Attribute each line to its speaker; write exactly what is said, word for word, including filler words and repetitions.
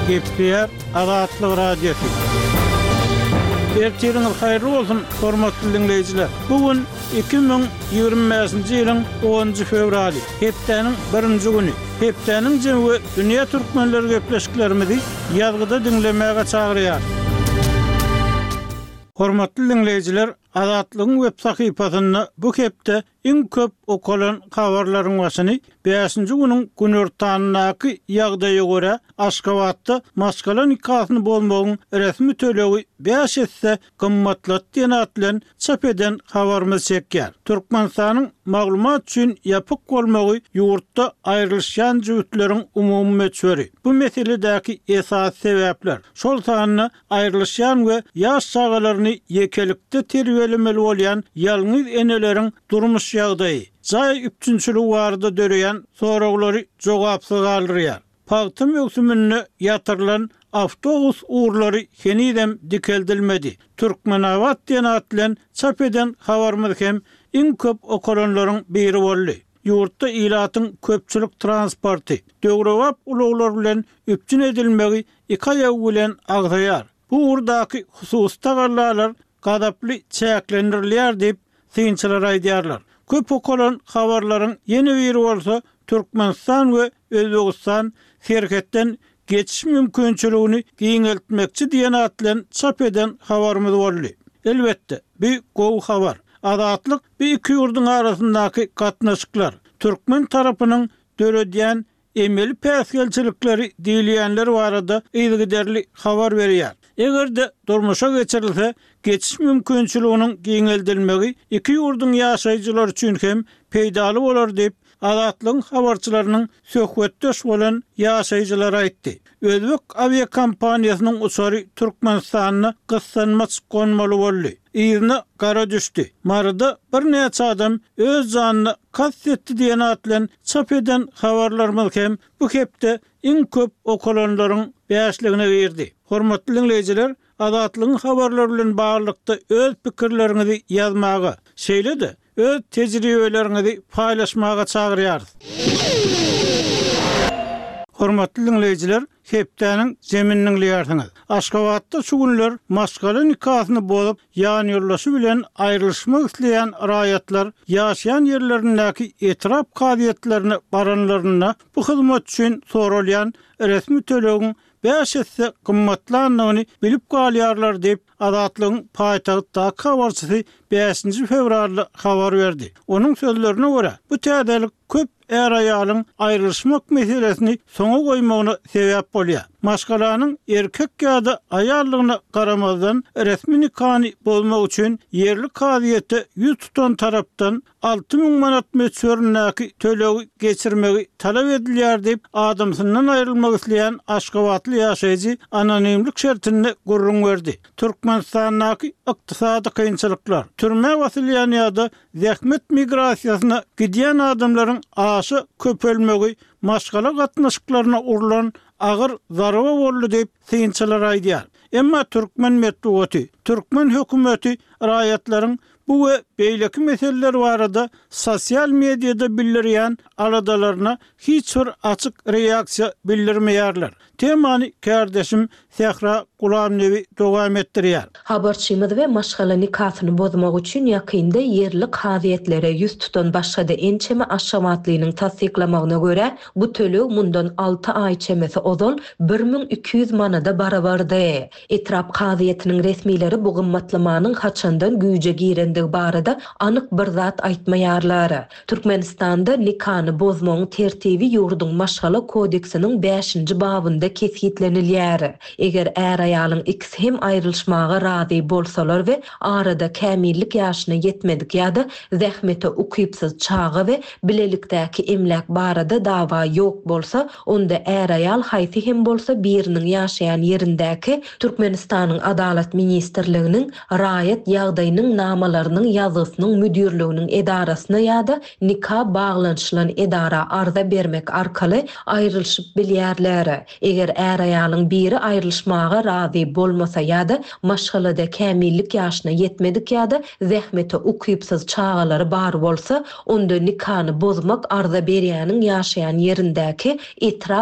Speaker 1: Gepler Azatlyk radiosu. Ertiriniz hayırlı olsun hormatly dinleyijiler. Bugün iki bin ýygrimiňji ýylyň onunjy fevraly, hepdeniň birinji güni. Hepdeniň jemgy dünýä türkmenleri gepleşiklerimizi ýazgyda dinlemäge çagyrýar. Hormatly dinleyijiler, Azatlygyň web sahypasyna bu hepde iň köp okalan habarlaryň başyny beşinji günüň günortanyňky ýagdaýa görä Aşgabatda maskala nikahyny bolmagyň resmi tölegi beş etse gymmatlat diýen atlan çap eden habarymyz çekýär. Türkmenistanyň maglumat üçin ýapyk bolmagy ýurtda aýrylşan jüwütleriň umumy meçhuri. Bu meseledäki esas sebäpler şol sanyny aýrylşan we ýaş çagalaryny ýekelikde terbiýelemeli bolýan ýalňyz eneleriň durmuş ýagdaýy, jaý üçünçülük barada döreýän soraglary jogapsyz galdyrýar. Pagtym ýöksümünde ýatyrlan awtobus uğurlary henidem dikeldilmedi. Türkmenabat diýen atlan çap eden habarymyz hem iň köp okalanlaryň biri boldy. Ýurtda ilatyň köpçülik transporty, döwrewap ulaglar bilen üpçün edilmegi iki ýagy bilen agzaýar. Bu urdaky hususy tagallar gadaply çäklendirilýär diýip synçylar aýdýarlar. Köp okalan habarlaryň ýeni biri bolsa Türkmenistan we Özbegistan şerhetden geçiş mümkinçiligini giňeltmekçi diýen atlan çap eden habarymyz boldy. Elbetde, bu gowy habar. Azatlyk bu iki ýurduň arasyndaky gatnaşyklar, Türkmen tarapynyň döredýän emeli päsgelçilikleri diýilýänler barada ýygyderli habar berýär. Egerde durmuşa geçirilse, geçiş mümkinçiliginiň giňeldilmegi iki ýurduň ýaşaýjylary üçin hem peýdaly bolar diýip Azatlygyň habarçylarynyň söhbetdeş bolan ýaşaýjylar aýtdy. Özbek aviakompaniýasynyň uçary Türkmenistanyna gyssanmaç gonmaly boldy. Ýerine gara düşdi. Marada bir neçe adam öz janyny kastetdi diýen atlan çap eden habarlarymyz hem bu hepde iň köp okalanlaryň beşligine girdi. Hormatly dinleyijiler, Azatlygyň habarlary bilen baglykda öz pikirleriňizi ýazmagy, şeýle-de öz tejribeleriňizi paýlaşmaga çagyrýar. Hormatly dinleyijiler, hepdeniň zemininiň ýartyňyz. Aşgabatda şu günler maskala nikahyny bolup ýan ýollaşy bilen aýrylşmak isleýän raýatlar ýaşaýan ýerlerindäki etrap kadiýetlerini baranlaryna bu hyzmat üçin soralýan resmi tölegiň beş etse gymmatlanmagyny bilip galýarlar diýip Azatlygyň paýtagtda habarçysy beşinji fevraly habar berdi. Onuň sözlerine görä, bu täzelik köp er aýalyň aýrylşmak meselesini soňa goýmagyna sebäp bolýar. Maşgalanyň erkek ýa-da aýallygyna garamazdan resmi nikahy bolmak üçin ýerli kadiýete ýüz tutan tarapdan alty ming manat meçhörnäki tölegi geçirmegi talap edilýär diýip adamsyndan aýrylmak isleýän Aşgabatly ýaşaýjy anonimlik şertine gurrun berdi. Türkmenistanyň ykdysady kynçylyklar, türme wasilýany ýa-da zähmet migrasiýasyna gidýän adamlaryň aşy köpelmegi maşgala gatnaşyklaryna urulan agyr zaraba boldy diýip synçylar aýdýar. Emma Türkmen medeniýeti, Türkmen hökümeti raýatlaryň bu we beýleki meseleler barada sosial mediada bildirýän aladalaryna hiç bir açyk reaksiýa bildirmeýärler. Temany kardeşim Sehra Gulamnevi dowam etdirýär.
Speaker 2: Habarçymyz we maşgala nikahyny bozmak üçin ýakynda ýerli kadiýetlere ýüz tutan başga da ençeme aşamatlynyň tasdiklamagyna görä, bu töleg mundan alty aý çemesi ozal bir ming iki ýüz manada barabardy. Etrap kadiýetiniň resmileri bu gymmatlamanyň haçandan güýje girendigi barada anyk bir zat aýtmaýarlar. Türkmenistanda nikahny bozmagyň tertibi ýurduň maşgala kodeksiniň beşinji babynda kesgitlenilýär. Eger er aýalyň ikisi hem aýrylşmaga razy bolsalar we arada kämillik ýaşyna ýetmedik ýa-da zähmete ukypsyz çagy we bilelikdäki emlek barada dawa ýok bolsa, onda er aýal haýsy hem bolsa biriniň ýaşaýan ýerindäki Türkmenistanyň Adalet ministrliginiň raýat ýagdaýynyň namalarynyň ýazysynyň müdirliginiň edarasyna ýa-da nikah baglanşylan edara arza bermek arkaly aýrylşyp bilýärler. Eger er aýalyň biri aýrylşmaga razy bolmasa ýa-da maşgalada kämillik ýaşyna ýetmedik ýa-da zähmete ukypsyz çağalary bar bolsa, onda nikahny bozmak arza berýäniň ýaşaýan ýerindäki etrap